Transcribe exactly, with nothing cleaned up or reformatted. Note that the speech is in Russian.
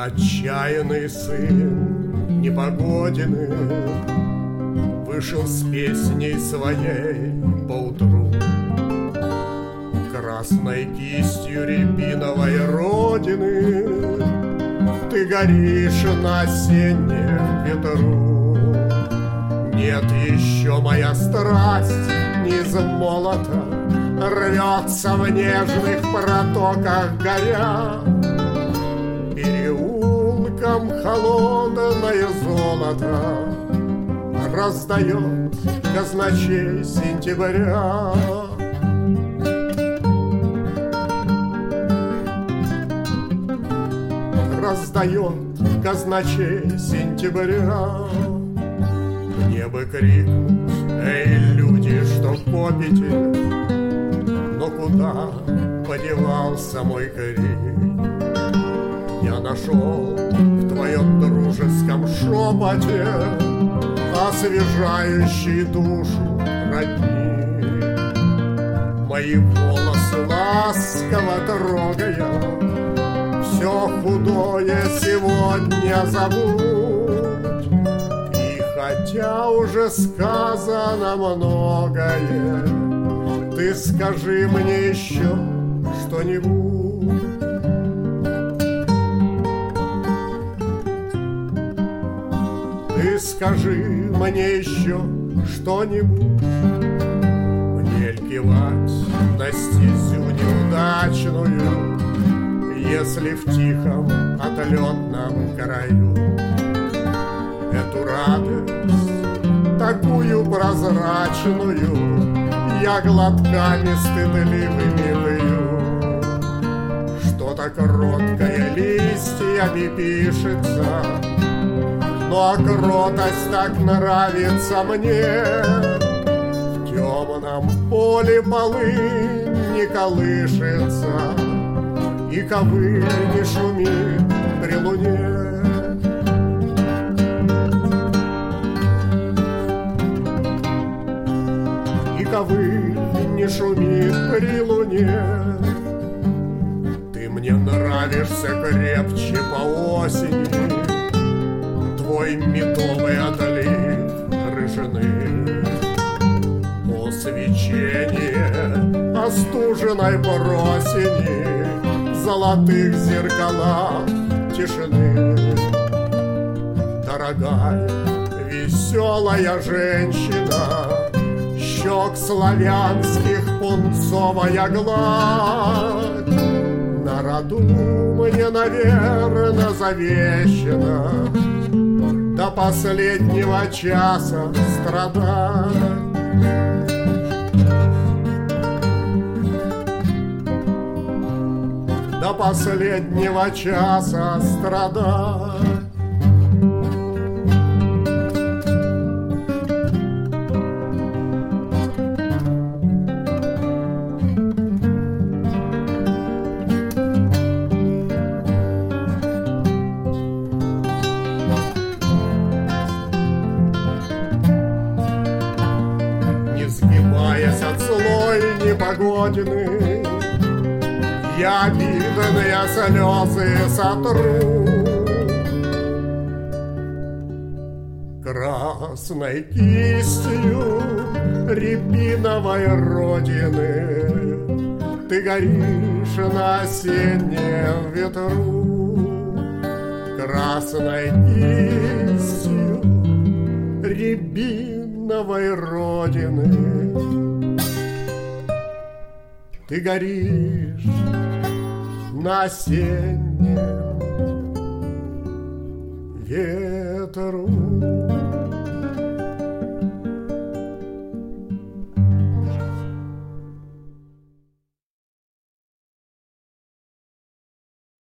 Отчаянный сын непогодины вышел с песней своей поутру. Красной кистью рябиновой родины ты горишь на осеннем ветру. Нет еще моя страсть не измолота, рвется в нежных протоках горя. Переулком холодное золото раздает казначей сентября. Раздает казначей сентября. Мне бы крикнуть: эй, люди, что копите, но куда подевался мой крик? Я нашел в твоем дружеском шепоте освежающий душу родни. Мои волосы ласково трогая, все худое сегодня забудь. И хотя уже сказано многое, ты скажи мне еще что-нибудь. Ты скажи мне еще что-нибудь. Мне ль кивать на стезю неудачную, если в тихом отлетном краю эту радость, такую прозрачную, я глотками стыдливыми пью. Что-то кроткое листьями пишется, но кротость так нравится мне. В темном поле полынь не колышется, и ковыль не шумит при луне. И ковыль не шумит при луне. Ты мне нравишься крепче по осени, твой медовый отлив рыжины. О, свечение остуженной просени, золотых зеркалах тишины. Дорогая, веселая женщина, щек славянских пунцовая гладь, на роду мне, наверно, завещана до последнего часа страдать. До последнего часа страдать. Не сгибаясь от злой непогодины, я обидные слезы сотру. Красной кистью рябиновой родины ты горишь на осеннем ветру. Красной кистью рябиновой родины ты горишь на осеннем ветру.